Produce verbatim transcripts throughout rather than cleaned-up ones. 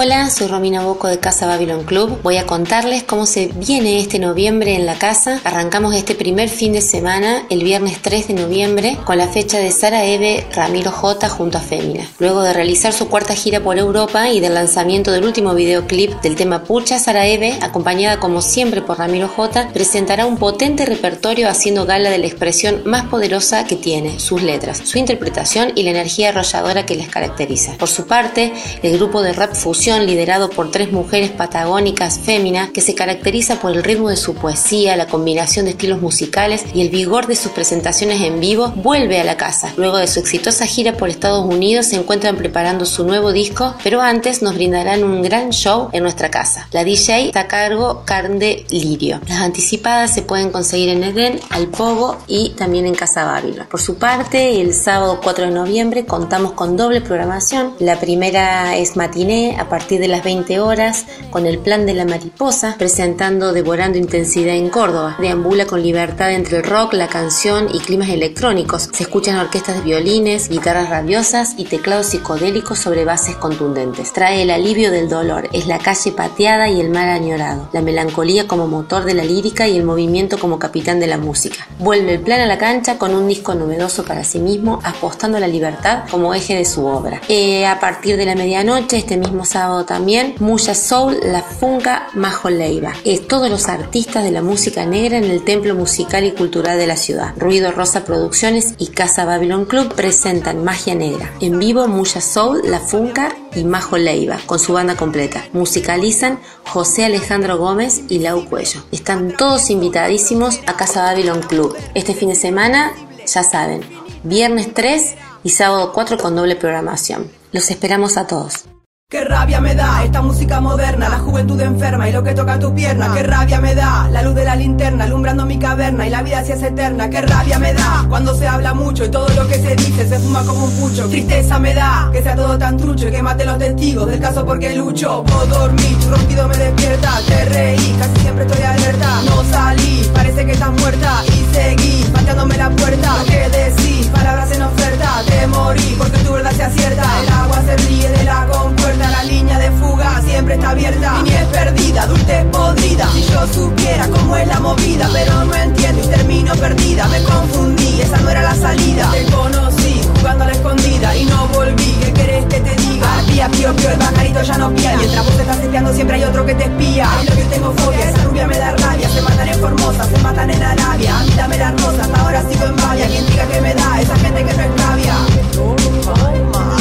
Hola, soy Romina Bocco de Casa Babylon Club. Voy a contarles cómo se viene este noviembre en la casa. Arrancamos este primer fin de semana, el viernes tres de noviembre, con la fecha de Sara Eve, Ramiro J junto a Fémina. Luego de realizar su cuarta gira por Europa y del lanzamiento del último videoclip del tema Pucha, Sara Eve, acompañada como siempre por Ramiro J, presentará un potente repertorio haciendo gala de la expresión más poderosa que tiene, sus letras, su interpretación y la energía arrolladora que les caracteriza. Por su parte, el grupo de rap fusión liderado por tres mujeres patagónicas féminas que se caracteriza por el ritmo de su poesía, la combinación de estilos musicales y el vigor de sus presentaciones en vivo, vuelve a la casa. Luego de su exitosa gira por Estados Unidos se encuentran preparando su nuevo disco, pero antes nos brindarán un gran show en nuestra casa. La D J está a cargo Carde Lirio. Las anticipadas se pueden conseguir en Edén, Al Pogo y también en Casa Babylon. Por su parte, el sábado cuatro de noviembre contamos con doble programación. La primera es matiné a partir de las veinte horas con el Plan de la Mariposa presentando Devorando Intensidad en Córdoba. Deambula con libertad entre el rock, la canción y climas electrónicos. Se escuchan orquestas de violines, guitarras rabiosas y teclados psicodélicos sobre bases contundentes. Trae el alivio del dolor, es la calle pateada y el mar añorado, la melancolía como motor de la lírica y el movimiento como capitán de la música. Vuelve el Plan a la cancha con un disco novedoso para sí mismo, apostando a la libertad como eje de su obra. Eh, a partir de la medianoche, este mismo sábado también, Muya Soul, La Funka, Majo Leiva. Es todos los artistas de la música negra en el templo musical y cultural de la ciudad. Ruido Rosa Producciones y Casa Babylon Club presentan Magia Negra. En vivo, Muya Soul, La Funka y Majo Leiva, con su banda completa. Musicalizan José Alejandro Gómez y Lau Cuello. Están todos invitadísimos a Casa Babylon Club. Este fin de semana, ya saben, viernes tres y sábado cuatro con doble programación. Los esperamos a todos. Qué rabia me da esta música moderna, la juventud enferma y lo que toca tu pierna. Qué rabia me da la luz de la linterna alumbrando mi caverna y la vida se hace eterna. Qué rabia me da cuando se habla mucho y todo lo que se dice se fuma como un pucho. Tristeza me da que sea todo tan trucho y que mate los testigos del caso porque lucho. Puedo dormir, tu ronquido me despierta. Te reí, casi siempre estoy alerta. No salí, parece que estás muerta y seguí pateándome la puerta. ¿Qué decís? Palabras en oferta. Te morí porque tu verdad se acierta. El agua se ríe de la compuerta. La línea de fuga siempre está abierta. Mi niñez perdida, dulce podrida. Si yo supiera cómo es la movida, pero no entiendo y termino perdida. Me confundí, esa no era la salida. Te conocí jugando a la escondida y no volví. ¿Qué querés que te diga? Pía, pío, pío, el pajarito ya no pía. Mientras vos estás espiando siempre hay otro que te espía. Ay, lo que tengo fobia, esa rubia me da rabia. Se matan en Formosa, se matan en Arabia. A mí dame las rosas, ahora sigo en Babia. Quien diga que me da, esa gente que no es cabia. Oh, oh, my.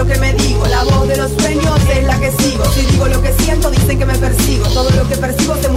Todo lo que percibo se